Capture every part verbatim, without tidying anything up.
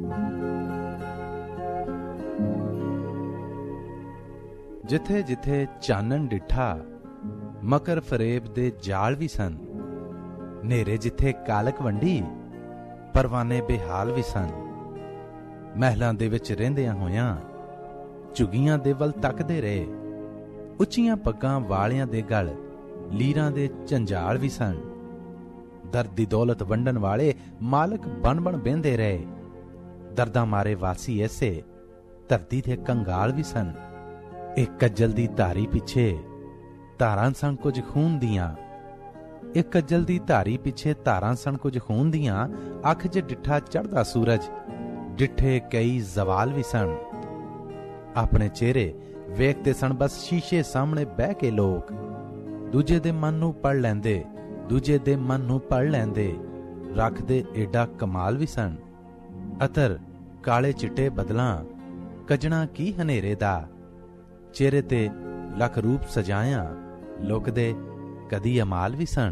ਜਿੱਥੇ ਜਿੱਥੇ ਚਾਨਣ ਡਿੱਠਾ, ਮਕਰ ਫਰੇਬ ਦੇ ਜਾਲ ਵੀ ਸਨ। ਨੇਰੇ ਜਿੱਥੇ ਕਾਲਕ ਵੰਡੀ, ਪਰਵਾਨੇ ਬੇਹਾਲ ਵੀ ਸਨ। ਮਹਿਲਾਂ ਦੇ ਵਿੱਚ ਰਹਿੰਦਿਆਂ ਹੋਇਆਂ ਝੁੱਗੀਆਂ ਦੇ ਵੱਲ ਤੱਕਦੇ ਰਹੇ। ਉੱਚੀਆਂ ਪੱਗਾਂ ਵਾਲਿਆਂ ਦੇ ਗਲ ਲੀਰਾਂ ਦੇ ਝੰਜਾਲ ਵੀ ਸਨ। ਦਰਦ ਦੀ ਦੌਲਤ ਵੰਡਣ ਵਾਲੇ ਮਾਲਕ ਬਣ ਬਣ ਬਹਿੰਦੇ ਰਹੇ। ਦਰਦਾਂ ਮਾਰੇ ਵਾਸੀ ਐਸੇ ਧਰਤੀ ਦੇ ਕੰਗਾਲ ਵੀ ਸਨ। ਇੱਕ ਕੱਜਲ ਦੀ ਧਾਰੀ ਪਿੱਛੇ ਧਾਰਾਂ ਸਨ ਕੁਝ ਖੂਨ ਦੀਆਂ। ਇੱਕ ਕੱਜਲ ਦੀ ਧਾਰੀ ਪਿੱਛੇ ਧਾਰਾਂ ਸਨ ਕੁਝ ਖੂਨ ਦੀਆਂ। ਅੱਖ 'ਚ ਡਿੱਠਾ ਚੜ੍ਹਦਾ ਸੂਰਜ, ਡਿੱਠੇ ਕਈ ਜ਼ਵਾਲ ਵੀ ਸਨ। ਆਪਣੇ ਚਿਹਰੇ ਵੇਖਦੇ ਸਨ ਬਸ ਸ਼ੀਸ਼ੇ ਸਾਹਮਣੇ ਬਹਿ ਕੇ ਲੋਕ। ਦੂਜੇ ਦੇ ਮਨ ਨੂੰ ਪੜ੍ਹ ਲੈਂਦੇ, ਦੂਜੇ ਦੇ ਮਨ ਨੂੰ ਪੜ੍ਹ ਲੈਂਦੇ। ਰੱਖਦੇ ਏਡਾ ਕਮਾਲ ਵੀ ਸਨ। ਅਤਰ ਕਾਲੇ ਚਿੱਟੇ ਬਦਲਾਂ, ਕੱਜਣਾ ਕੀ ਹਨੇਰੇ ਦਾ। ਚਿਹਰੇ ਤੇ ਲੱਖ ਰੂਪ ਸਜਾਇਆ, ਲੁਕਦੇ ਕਦੀ ਅਮਾਲ ਵੀ ਸਨ।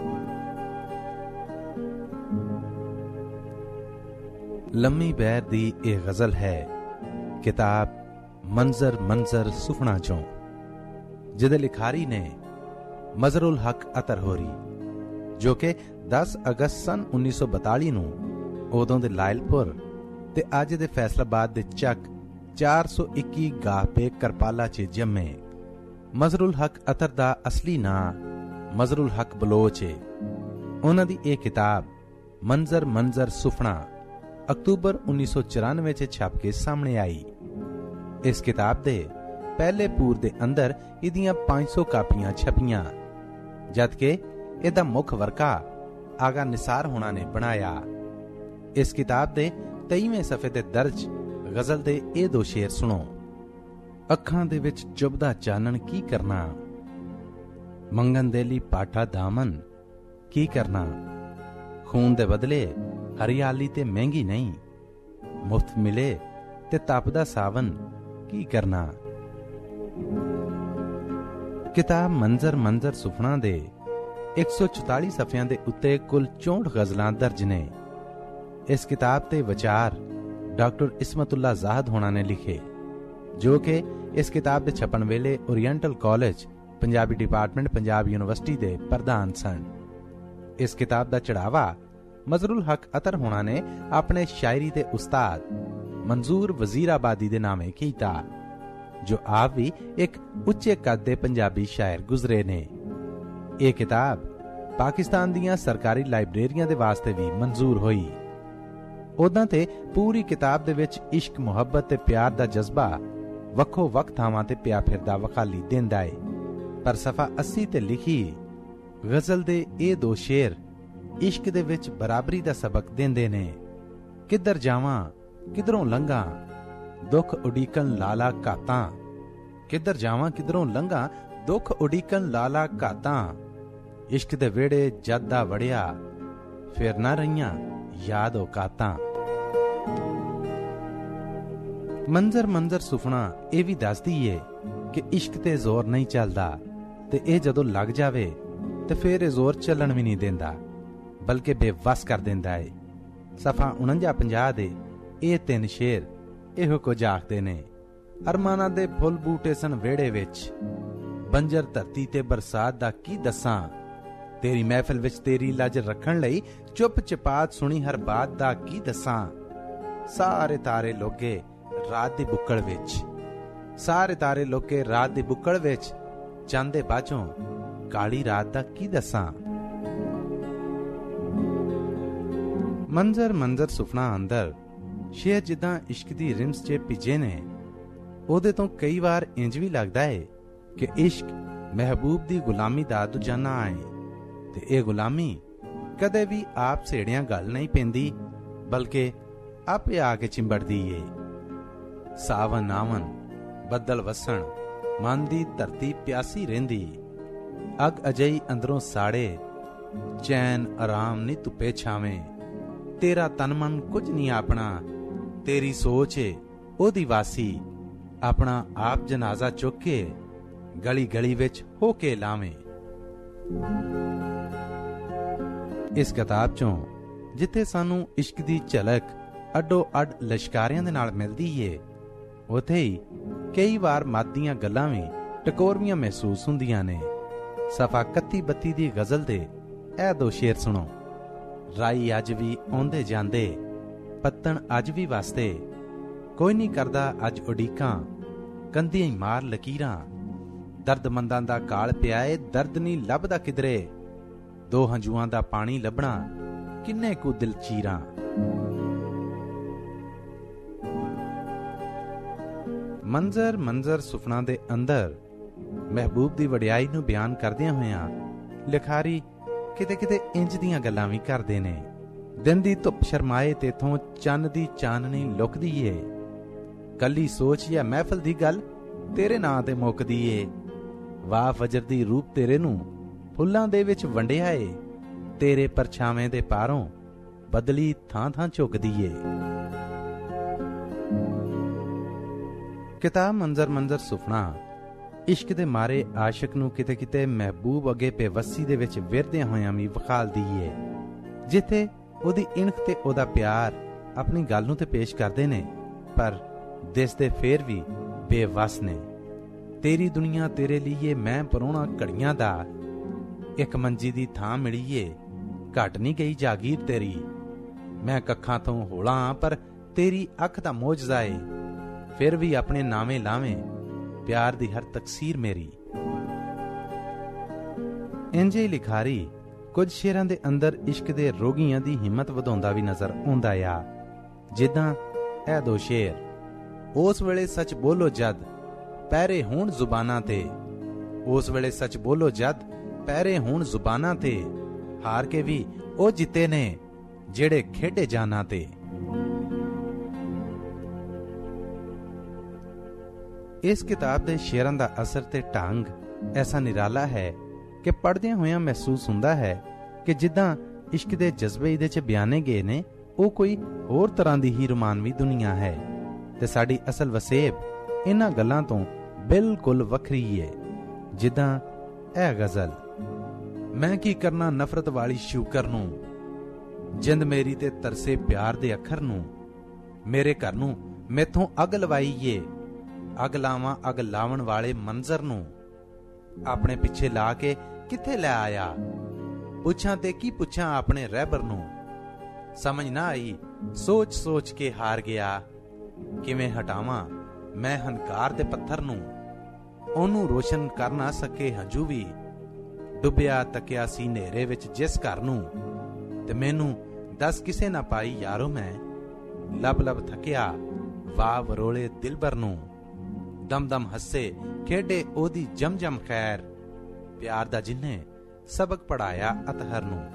ਲੰਮੀ ਬੈਰ ਦੀ ਇਹ ਗਜ਼ਲ ਹੈ ਕਿਤਾਬ ਮੰਜ਼ਰ ਮੰਜ਼ਰ ਸੁਫਨਾ ਚੋਂ, ਜਿਹਦੇ ਲਿਖਾਰੀ ਨੇ ਮਜ਼ਹਰੁਲ ਹਕ ਅਤਰ ਹੋਰੀ, ਜੋ ਕਿ ਦਸ ਅਗਸਤ ਸਨ ਉੱਨੀ ਸੌ ਬਤਾਲੀ ਨੂੰ ਉਦੋਂ ਦੇ ਲਾਇਲਪੁਰ ਤੇ ਅੱਜ ਦੇ ਫੈਸਲਾਬਾਦ ਦੇ ਚੱਕ ਚਾਰ ਸੌ ਇੱਕੀ ਗਾਹਪੇ ਕਰਪਾਲਾ 'ਚ ਜੰਮੇ। ਮਜ਼ਹਰੁਲ ਹਕ ਅਤਰ ਦਾ ਅਸਲੀ ਨਾਂ ਮਜ਼ਹਰੁਲ ਹਕ ਬਲੋਚ ਏ। ਉਹਨਾਂ ਦੀ ਇਹ ਕਿਤਾਬ ਮੰਜ਼ਰ ਮੰਜ਼ਰ ਸੁਫਨਾ ਅਕਤੂਬਰ ਉੱਨੀ ਸੌ ਚੁਰਾਨਵੇਂ 'ਚ ਛਪ ਕੇ ਸਾਹਮਣੇ ਆਈ। ਇਸ ਕਿਤਾਬ ਦੇ ਪਹਿਲੇ ਪੂਰ ਦੇ ਅੰਦਰ ਇਹਦੀਆਂ ਪੰਜ ਸੌ ਕਾਪੀਆਂ ਛਪੀਆਂ, ਜਦਕਿ ਇਹਦਾ ਮੁੱਖ ਵਰਕਾ ਆਗਾ ਨਿਸਾਰ ਹੋਣਾ ਨੇ ਬਣਾਇਆ। ਇਸ ਕਿਤਾਬ ਦੇ ਤੇਈਵੇਂ ਸਫ਼ੇ ਤੇ ਦਰਜ ਗਜ਼ਲ ਦੇ ਇਹ ਦੋ ਸ਼ੇਰ ਸੁਣੋ। ਅੱਖਾਂ ਦੇ ਵਿੱਚ ਚੁਭਦਾ ਚਾਨਣ ਕੀ ਕਰਨਾ, ਮੰਗਨ ਦੇ ਲਈ ਪਾਠਾ ਦਾਮਨ ਕੀ ਕਰਨਾ। ਖੂਨ ਦੇ ਬਦਲੇ ਹਰਿਆਲੀ ਤੇ ਮਹਿੰਗੀ ਨਹੀਂ, ਮੁਫਤ ਮਿਲੇ ਤੇ ਤਪਦਾ ਸਾਵਨ ਕੀ ਕਰਨਾ। ਕਿਤਾਬ ਮੰਜ਼ਰ ਮੰਜ਼ਰ ਸੁਫਨਾ ਦੇ ਇੱਕ ਸੌ ਚੁਤਾਲੀ ਸਫ਼ਿਆਂ ਦੇ ਉੱਤੇ ਕੁੱਲ ਚੌਂਹਠ ਗਜ਼ਲਾਂ ਦਰਜ ਨੇ। ਇਸ ਕਿਤਾਬ ਤੇ ਵਿਚਾਰ ਡਾਕਟਰ ਇਸਮਤੁੱਲਾ ਜ਼ਾਹਦ ਹੋਣਾ ਨੇ ਲਿਖੇ, ਜੋ ਕਿ ਇਸ ਕਿਤਾਬ ਦੇ ਛਪਣ ਵੇਲੇ oriental college Punjabi department Punjab university ਦੇ ਪ੍ਰਧਾਨ ਸਨ। ਇਸ ਕਿਤਾਬ ਦਾ ਚੜਾਵਾ ਮਜ਼ਹਰੁਲ ਹਕ ਅਤਰ ਹੋਣਾ ਨੇ ਆਪਣੇ ਸ਼ਾਇਰੀ ਦੇ ਉਸਤਾਦ ਮਨਜ਼ੂਰ ਵਜ਼ੀਰਾਬਾਦੀ ਦੇ ਨਾਮੇ ਕੀਤਾ, ਜੋ ਆਪ ਵੀ ਇੱਕ ਉੱਚੇ ਕੱਦ ਦੇ ਪੰਜਾਬੀ ਸ਼ਾਇਰ ਗੁਜ਼ਰੇ ਨੇ। ਇਹ ਕਿਤਾਬ ਪਾਕਿਸਤਾਨ ਦੀਆਂ ਸਰਕਾਰੀ ਲਾਇਬ੍ਰੇਰੀਆਂ ਦੇ ਵਾਸਤੇ ਵੀ ਮਨਜ਼ੂਰ ਹੋਈ। ਉਦਾਂ ਤੇ ਪੂਰੀ ਕਿਤਾਬ ਦੇ ਵਿੱਚ ਇਸ਼ਕ, ਮੁਹੱਬਤ ਤੇ ਪਿਆਰ ਦਾ ਜਜ਼ਬਾ ਵੱਖੋ ਵੱਖ ਥਾਵਾਂ ਤੇ ਪਿਆ ਫਿਰਦਾ ਵਖਾਲੀ ਦਿੰਦਾ ਏ, ਪਰ ਸਫਾ ਅੱਸੀ ਤੇ ਲਿਖੀ ਗਜ਼ਲ ਦੇ ਇਹ ਦੋ ਸ਼ੇਰ ਇਸ਼ਕ ਦੇ ਵਿੱਚ ਬਰਾਬਰੀ ਦਾ ਸਬਕ ਦਿੰਦੇ ਨੇ। ਕਿੱਧਰ ਜਾਵਾਂ ਕਿਧਰੋਂ ਲੰਘਾਂ, ਦੁੱਖ ਉਡੀਕਣ ਲਾਲਾ ਘਾਤਾਂ। ਕਿੱਧਰ ਜਾਵਾਂ ਕਿਧਰੋਂ ਲੰਘਾਂ, ਦੁੱਖ ਉਡੀਕਣ ਲਾਲਾ ਘਾਤਾਂ। ਇਸ਼ਕ ਦੇ ਵਿਹੜੇ ਜਦ ਦਾ ਵੜਿਆ, ਫਿਰ ਨਾ ਰਹੀਆਂ ਯਾਦ ਔਕਾਤਾਂ। ਮੰਜ਼ਰ ਮੰਜ਼ਰ ਸੁਫਨਾ ਇਹ ਵੀ ਦੱਸਦੀ ਏ ਕਿ ਇਸ਼ਕ ਤੇ ਜ਼ੋਰ ਨਹੀਂ ਚੱਲਦਾ, ਤੇ ਇਹ ਜਦੋਂ ਲੱਗ ਜਾਵੇ ਤੇ ਫਿਰ ਇਹ ਜ਼ੋਰ ਚੱਲਣ ਵੀ ਨਹੀਂ ਦਿੰਦਾ, ਬਲਕਿ ਬੇਵਸ ਕਰ ਦਿੰਦਾ ਏ। ਸਫਾ ਉਣੰਜਾ ਪੰਜਾਹ ਦੇ ਇਹ ਤਿੰਨ ਸ਼ੇਰ ਇਹੋ ਕੁਝ ਆਖਦੇ ਨੇ। ਅਰਮਾਨਾਂ ਦੇ ਫੁੱਲ ਬੂਟੇ ਸਨ ਵਿਹੜੇ ਵਿੱਚ, ਬੰਜਰ ਧਰਤੀ ਤੇ ਬਰਸਾਤ ਦਾ ਕੀ ਦੱਸਾਂ। ਤੇਰੀ ਮਹਿਫਿਲ ਵਿੱਚ ਤੇਰੀ ਲੱਜ ਰੱਖਣ ਲਈ ਚੁੱਪ ਚਪਾਤ ਸੁਣੀ ਹਰ ਬਾਤ ਦਾ ਕੀ ਦੱਸਾਂ। ਸਾਰੇ ਤਾਰੇ ਲੋਗੇ ਰਾਤ ਦੀ ਬੁੱਕਲ ਵਿੱਚ, ਸਾਰੇ ਤਾਰੇ ਲੋਗੇ ਰਾਤ ਦੀ ਬੁੱਕਲ ਵਿੱਚ, ਚੰਦ ਦੇ ਬਾਝੋਂ ਕਾਲੀ ਰਾਤ ਦਾ ਕੀ ਦੱਸਾਂ। ਮੰਜ਼ਰ ਮੰਜ਼ਰ ਸੁਫਨਾ ਅੰਦਰ ਸ਼ੇਰ ਜਿੱਦਾਂ ਇਸ਼ਕ ਦੀ ਰਿਮਸ 'ਚ ਭਿੱਜੇ ਨੇ, ਉਹਦੇ ਤੋਂ ਕਈ ਵਾਰ ਇੰਜ ਵੀ ਲੱਗਦਾ ਏ ਕਿ ਇਸ਼ਕ ਮਹਿਬੂਬ ਦੀ ਗੁਲਾਮੀ ਦਾ ਦੁਜਾਨਾ ਆਏ, ਤੇ ਇਹ ਗੁਲਾਮੀ ਕਦੇ ਵੀ ਆਪ ਸੇੜਿਆਂ ਗੱਲ ਨਹੀਂ ਪੈਂਦੀ, ਬਲਕਿ ਆਪੇ ਆ ਕੇ ਚਿੰਬੜਦੀ ਏ। ਸਾਵਨ ਆਵਨ ਬੱਦਲ ਵਸਣ, ਮਨ ਦੀ ਧਰਤੀ ਪਿਆਸੀ ਰਹਿੰਦੀ। ਅਗ ਅਜਈ ਅੰਦਰੋਂ ਸਾੜੇ, ਚੈਨ ਆਰਾਮ ਨੀ ਧੁੱਪੇ ਛਾਵੇਂ। ਤੇਰਾ ਤਨ ਮਨ ਕੁਝ ਨਹੀਂ ਆਪਣਾ, ਤੇਰੀ ਸੋਚ ਏ ਉਹਦੀ ਵਾਸੀ। ਆਪਣਾ ਆਪ ਜਨਾਜ਼ਾ ਚੁੱਕ ਕੇ ਗਲੀ ਗਲੀ ਵਿੱਚ ਹੋ ਕੇ ਲਾਵੇਂ। ਇਸ ਕਿਤਾਬ ਚੋਂ ਜਿੱਥੇ ਸਾਨੂੰ ਇਸ਼ਕ ਦੀ ਝਲਕ ਅੱਡੋ ਅੱਡ ਲਿਸ਼ਕਾਰਿਆਂ ਦੇ ਨਾਲ ਮਿਲਦੀ ਏ, ਉਥੇ ਹੀ ਕਈ ਵਾਰ ਮੱਤ ਦੀਆਂ ਗੱਲਾਂ ਵੀ ਟਕੋਰਵੀਆਂ ਮਹਿਸੂਸ ਹੁੰਦੀਆਂ ਨੇ। ਸਫਾ ਇਕੱਤੀ ਬੱਤੀ ਦੀ ਗਜ਼ਲ ਦੇ ਇਹ ਦੋ ਸ਼ੇਰ ਸੁਣੋ। ਰਾਈ ਅੱਜ ਵੀ ਆਉਂਦੇ ਜਾਂਦੇ, ਪੱਤਣ ਅੱਜ ਵੀ ਵਸਦੇ, ਕੋਈ ਨਹੀਂ ਕਰਦਾ ਅੱਜ ਉਡੀਕਾਂ, ਕੰਧੀਆਂ ਹੀ ਮਾਰ ਲਕੀਰਾਂ। ਦਰਦਮੰਦਾਂ ਦਾ ਕਾਲ ਪਿਆ ਏ, ਦਰਦ ਨਹੀਂ ਲੱਭਦਾ ਕਿਧਰੇ, ਦੋ ਹੰਝੂਆਂ ਦਾ ਪਾਣੀ ਲੱਭਣਾ ਕਿੰਨੇ ਕੁ ਦਿਲ ਚੀਰਾਂ। ਮੰਜ਼ਰ ਮੰਜ਼ਰ ਸੁਫਨਾ ਦੇ ਅੰਦਰ ਮਹਿਬੂਬ ਦੀ ਵਡਿਆਈ ਨੂੰ ਬਿਆਨ ਕਰਦਿਆਂ ਹੋਇਆਂ ਲਿਖਾਰੀ ਕਿਤੇ ਕਿਤੇ ਇੰਜ ਦੀਆਂ ਗੱਲਾਂ ਵੀ ਕਰਦੇ ਨੇ। ਦਿਨ ਦੀ ਧੁੱਪ ਸ਼ਰਮਾਏ ਤੇਥੋਂ ਚੰਨ ਦੀ ਚਾਨਣੀ ਲੁਕਦੀ ਏ, ਕੱਲੀ ਸੋਚ ਜਾਂ ਮਹਿਫਲ ਦੀ ਗੱਲ ਤੇਰੇ ਨਾਂ ਤੇ ਮੁੱਕਦੀ ਏ। ਵਾਹ ਫਜਰ ਦੀ ਰੂਪ ਤੇਰੇ ਨੂੰ ਫੁੱਲਾਂ ਦੇ ਵਿੱਚ ਵੰਡਿਆ ਏ, ਤੇਰੇ ਪਰਛਾਵੇਂ ਦੇ ਪਾਰੋਂ ਬਦਲੀ ਥਾਂ ਥਾਂ ਝੁਕਦੀ ਏ। ਕਿਤਾਬ ਮੰਜ਼ਰ ਮੰਜ਼ਰ ਸੁਫਨਾ ਇਸ਼ਕ ਦੇ ਮਾਰੇ ਆਸ਼ਿਕ ਨੂੰ ਕਿਤੇ ਕਿਤੇ ਮਹਿਬੂਬ ਅੱਗੇ ਬੇਵੱਸੀ ਦੇ ਵਿੱਚ ਵਿਰਦਿਆਂ ਹੋਇਆਂ ਵੀ ਵਿਖਾਲਦੀ ਏ, ਜਿੱਥੇ ਉਹਦੀ ਇਣਕ ਤੇ ਉਹਦਾ ਪਿਆਰ ਆਪਣੀ ਗੱਲ ਨੂੰ ਤੇ ਪੇਸ਼ ਕਰਦੇ ਨੇ, ਪਰ ਦਿਸਦੇ ਫੇਰ ਵੀ ਬੇਵੱਸ ਨੇ। ਤੇਰੀ ਦੁਨੀਆ ਤੇਰੇ ਲਈ ਮੈਂ ਪਰੋਣਾ ਘੜੀਆਂ ਦਾ, ਇੱਕ ਮੰਜੀ ਦੀ ਥਾਂ ਮਿਲੀਏ, ਘਟ ਨਹੀਂ ਗਈ ਜਾਗੀਰ ਤੇਰੀ। ਮੈਂ ਕੱਖਾਂ ਤੋਂ ਹੋਲਾਂ ਪਰ ਤੇਰੀ ਅੱਖ ਦਾ ਮੋਜਜ਼ਾ ਏ, ਫਿਰ ਵੀ ਆਪਣੇ ਨਾਵੇਂ ਲਾਵੇਂ ਪਿਆਰ ਦੀ ਹਰ ਤਕਸੀਰ ਮੇਰੀ। ਇੰਜੇ ਲਿਖਾਰੀ ਕੁਝ ਸ਼ੇਰਾਂ ਦੇ ਅੰਦਰ ਇਸ਼ਕ ਦੇ ਰੋਗੀਆਂ ਦੀ ਹਿੰਮਤ ਵਧਾਉਂਦਾ ਵੀ ਨਜ਼ਰ ਆਉਂਦਾ ਆ, ਜਿੱਦਾਂ ਇਹ ਦੋ ਸ਼ੇਰ। ਉਸ ਵੇਲੇ ਸੱਚ ਬੋਲੋ ਜਦ ਪਹਿਰੇ ਹੋਣ ਜ਼ੁਬਾਨਾਂ ਤੇ, ਉਸ ਵੇਲੇ ਸੱਚ ਬੋਲੋ ਜਦ ਪਹਿਰੇ ਹੋਣ ਜ਼ੁਬਾਨਾਂ ਤੇ, ਹਾਰ ਕੇ ਵੀ ਉਹ ਜਿੱਤੇ ਨੇ ਜਿਹੜੇ ਖੇਡੇ ਜਾਨਾਂ ਤੇ। ਇਸ ਕਿਤਾਬ ਦੇ ਸ਼ੇਰਾਂ ਦਾ ਅਸਰ ਤੇ ਢੰਗ ਐਸਾ ਨਿਰਾਲਾ ਹੈ ਕਿ ਪੜ੍ਹਦਿਆਂ ਹੋਇਆਂ ਮਹਿਸੂਸ ਹੁੰਦਾ ਹੈ ਕਿ ਜਿੱਦਾਂ ਇਸ਼ਕ ਦੇ ਜਜ਼ਬੇ ਇਹਦੇ 'ਚ ਬਿਆਨੇ ਗਏ ਨੇ, ਉਹ ਕੋਈ ਹੋਰ ਤਰ੍ਹਾਂ ਦੀ ਹੀ ਰੋਮਾਨਵੀ ਦੁਨੀਆ ਹੈ ਤੇ ਸਾਡੀ ਅਸਲ ਵਸੇਬ ਇਹਨਾਂ ਗੱਲਾਂ ਤੋਂ ਬਿਲਕੁਲ ਵੱਖਰੀ ਹੈ। ਜਿੱਦਾਂ ਇਹ ਗਜ਼ਲ। ਮੈਂ ਕੀ ਕਰਨਾ ਨਫ਼ਰਤ ਵਾਲੀ ਸ਼ੂਕਰ ਨੂੰ, ਜਿੰਦ ਮੇਰੀ ਤੇ ਤਰਸੇ ਪਿਆਰ ਦੇ ਅੱਖਰ ਨੂੰ। ਮੇਰੇ ਘਰ ਨੂੰ ਮੈਥੋਂ ਅੱਗ ਲਵਾਈ ਏ, ਅੱਗ ਲਾਵਾਂ ਅੱਗ ਲਾਵਣ ਵਾਲੇ ਮੰਜ਼ਰ ਨੂੰ। ਆਪਣੇ ਪਿੱਛੇ ਲਾ ਕੇ ਕਿੱਥੇ ਲੈ ਆਇਆ, ਪੁੱਛਾਂ ਤੇ ਕੀ ਪੁੱਛਾਂ ਆਪਣੇ ਰਹਿਬਰ ਨੂੰ। ਸਮਝ ਨਾ ਆਈ ਸੋਚ ਸੋਚ ਕੇ ਹਾਰ ਗਿਆ, ਕਿਵੇਂ ਹਟਾਵਾਂ ਮੈਂ ਹੰਕਾਰ ਦੇ ਪੱਥਰ ਨੂੰ। ਉਹਨੂੰ ਰੋਸ਼ਨ ਕਰ ਨਾ ਸਕੇ ਹੰਝੂ ਵੀ, ਡੁੱਬਿਆ ਤੱਕਿਆ ਸੀ ਨੇਰੇ ਵਿੱਚ ਜਿਸ ਘਰ ਨੂੰ। ਤੇ ਮੈਨੂੰ ਦੱਸ ਕਿਸੇ ਨਾ ਪਾਈ ਯਾਰੋ ਮੈਂ, ਲੱਭ ਲੱਭ ਥੱਕਿਆ ਵਾਹ ਵਰੋਲੇ ਦਿਲਬਰ ਨੂੰ। ਦਮ ਦਮ ਹੱਸੇ ਖੇਡੇ ਉਹਦੀ ਜਮ ਜਮ ਖੈਰ, ਪਿਆਰ ਦਾ ਜਿੰਨੇ ਸਬਕ ਪੜਾਇਆ ਅਤਹਰ ਨੂੰ।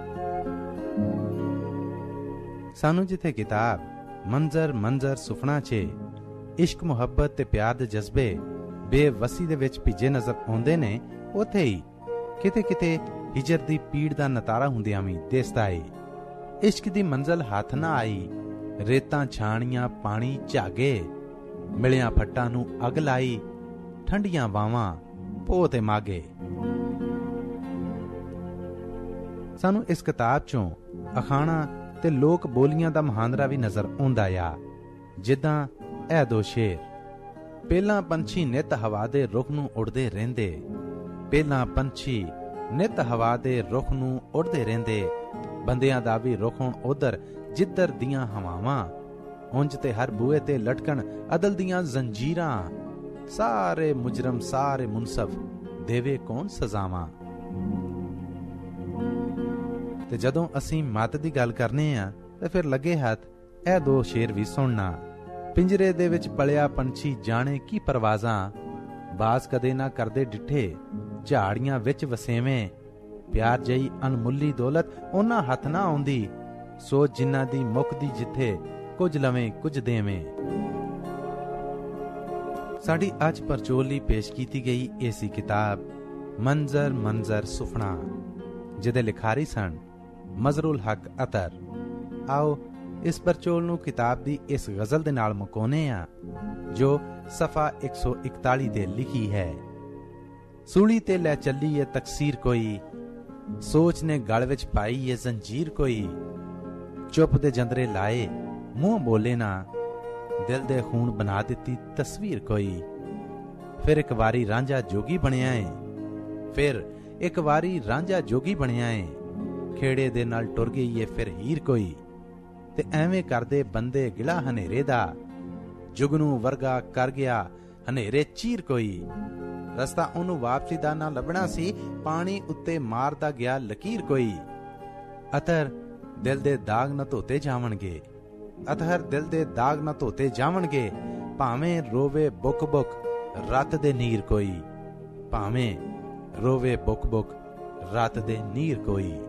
ਸਾਨੂੰ ਜਿੱਥੇ ਕਿਤਾਬ ਮੰਜ਼ਰ ਮੰਜ਼ਰ ਸੁਫਨਾ 'ਚ ਇਸ਼ਕ ਮੁਹੱਬਤ ਤੇ ਪਿਆਰ ਦੇ ਜਜ਼ਬੇ ਬੇਵਸੀ ਦੇ ਵਿੱਚ ਭਿੱਜੇ ਨਜ਼ਰ ਆਉਂਦੇ ਨੇ, ਉੱਥੇ ਹੀ ਕਿਤੇ ਕਿਤੇ ਹਿਜਰ ਦੀ ਪੀੜ ਦਾ ਨਤਾਰਾ ਹੁੰਦਿਆਂ ਵੀ ਦਿਸਦਾ ਏ। ਇਸ਼ਕ ਦੀ ਮੰਜ਼ਲ ਹੱਥ ਨਾ ਆਈ, ਰੇਤਾਂ ਛਾਣੀਆਂ ਪਾਣੀ ਝਾਗੇ, ਮਿਲਿਆਂ ਫੱਟਾਂ ਨੂੰ ਅੱਗ ਲਾਈ, ਠੰਡੀਆਂ ਬਾਵਾਂ ਪੋਹ ਤੇ ਮਾਗੇ। ਸਾਨੂੰ ਇਸ ਕਿਤਾਬ ਚੋਂ ਅਖਾਣਾ ਤੇ ਲੋਕ ਬੋਲੀਆਂ ਦਾ ਮੁਹਾਂਦਰਾ ਵੀ ਨਜ਼ਰ ਆਉਂਦਾ ਆ, ਜਿੱਦਾਂ ਇਹ ਦੋ ਸ਼ੇਰ। ਪਹਿਲਾਂ ਪੰਛੀ ਨਿੱਤ ਹਵਾ ਦੇ ਰੁੱਖ ਨੂੰ ਉੜਦੇ ਰਹਿੰਦੇ, ਪਹਿਲਾਂ ਪੰਛੀ ਨਿੱਤ ਹਵਾ ਦੇ ਰੁੱਖ ਨੂੰ ਉੜਦੇ ਰਹਿੰਦੇ, ਬੰਦਿਆਂ ਦਾ ਵੀ ਰੁੱਖ ਹੁਣ ਉਧਰ ਜਿੱਧਰ ਦੀਆਂ ਹਵਾਵਾਂ। ਉਂਝ ਤੇ ਹਰ ਬੂਏ ਤੇ ਲਟਕਣ ਅਦਲ ਦੀਆਂ ਜ਼ੰਜੀਰਾਂ, ਸਾਰੇ ਮੁਜਰਮ ਸਾਰੇ ਮੁਨਸਫ ਦੇਵੇ ਕੌਣ ਸਜ਼ਾਵਾਂ। ਤੇ ਜਦੋਂ ਅਸੀਂ ਮੱਤ ਦੀ ਗੱਲ ਕਰਨੇ ਆ ਤੇ ਫਿਰ ਲੱਗੇ ਹੱਥ ਇਹ ਦੋ ਸ਼ੇਰ ਵੀ ਸੁਣਨਾ। ਪਿੰਜਰੇ ਦੇ ਵਿੱਚ ਪਲਿਆ ਪੰਛੀ ਜਾਣੇ ਕੀ ਪਰਵਾਜ਼ਾਂ, ਬਾਸ ਕਦੇ ਨਾ ਕਰਦੇ ਡਿੱਠੇ ਝਾੜੀਆਂ ਵਿੱਚ ਵਸੇਵੇਂ। ਪਿਆਰ ਜਈ ਅਨਮੁੱਲੀ ਦੌਲਤ ਉਹਨਾਂ ਹੱਥ ਨਾ ਆਉਂਦੀ, ਸੋਚ ਜਿਨ੍ਹਾਂ ਦੀ ਮੁੱਕਦੀ ਜਿੱਥੇ ਕੁਝ ਲਵੇਂ ਕੁਝ ਦੇਵੇਂ। ਸਾਡੀ ਅੱਜ ਪਰਚੋਲੀ ਪੇਸ਼ ਕੀਤੀ ਗਈ ਐਸੀ ਕਿਤਾਬ ਮੰਜ਼ਰ ਮੰਜ਼ਰ ਸੁਫਨਾ, ਜਿਹਦੇ ਲਿਖਾਰੀ ਸਨ ਮਜ਼ਰੁਲ ਹਕ ਅਤਰ। ਆਓ ਇਸ ਪਰਚੋਲ ਨੂੰ ਕਿਤਾਬ ਦੀ ਇਸ ਗਜ਼ਲ ਦੇ ਨਾਲ ਮੁਕਾਉਂਦੇ ਆ, ਜੋ ਸਫਾ ਇੱਕ ਸੌ ਇਕਤਾਲੀ ਤੇ ਲਿਖੀ ਹੈ। ਸੂਲੀ ਤੇ ਲੈ ਚੱਲੀ ਏ ਤਕਸੀਰ ਕੋਈ, ਸੋਚ ਨੇ ਗਲ ਵਿੱਚ ਪਾਈ ਏ ਜ਼ੰਜੀਰ ਕੋਈ। ਚੁੱਪ ਦੇ ਜੰਦਰੇ ਲਾਏ ਮੂੰਹ ਬੋਲੇ ਨਾ, ਦਿਲ ਦੇ ਖੂਨ ਬਣਾ ਦਿੱਤੀ ਤਸਵੀਰ ਕੋਈ। ਫਿਰ ਇੱਕ ਵਾਰੀ ਰਾਂਝਾ ਜੋਗੀ ਬਣਿਆ ਏ, ਫਿਰ ਇੱਕ ਵਾਰੀ ਰਾਂਝਾ ਜੋਗੀ ਬਣਿਆ ਏ, ਖੇੜੇ ਦੇ ਨਾਲ ਟੁਰ ਗਈ ਏ ਫਿਰ ਹੀਰ ਕੋਈ। ਤੇ ਐਵੇਂ ਕਰਦੇ ਬੰਦੇ ਗਿਲਾ ਹਨੇਰੇ ਦਾ, ਜੁਗਨੂ ਵਰਗਾ ਕਰ ਗਿਆ ਹਨੇਰੇ ਚੀਰ ਕੋਈ। ਰਸਤਾ ਉਹਨੂੰ ਵਾਪਸੀ ਦਾ ਨਾ ਲੱਭਣਾ ਸੀ, ਪਾਣੀ ਉੱਤੇ ਮਾਰਦਾ ਗਿਆ ਲਕੀਰ ਕੋਈ। ਅਤਰ ਦਿਲ ਦੇ ਦਾਗ ਨਾ ਧੋਤੇ ਜਾਵਣਗੇ, ਅਤਹਰ ਦਿਲ ਦੇ ਦਾਗ ਨਾ ਧੋਤੇ ਜਾਵਣਗੇ, ਭਾਵੇਂ ਰੋਵੇ ਬੁੱਕ ਬੁੱਕ ਰਾਤ ਦੇ ਨੀਰ ਕੋਈ, ਭਾਵੇਂ ਰੋਵੇ ਬੁੱਕ ਬੁੱਕ ਰਾਤ ਦੇ ਨੀਰ ਕੋਈ।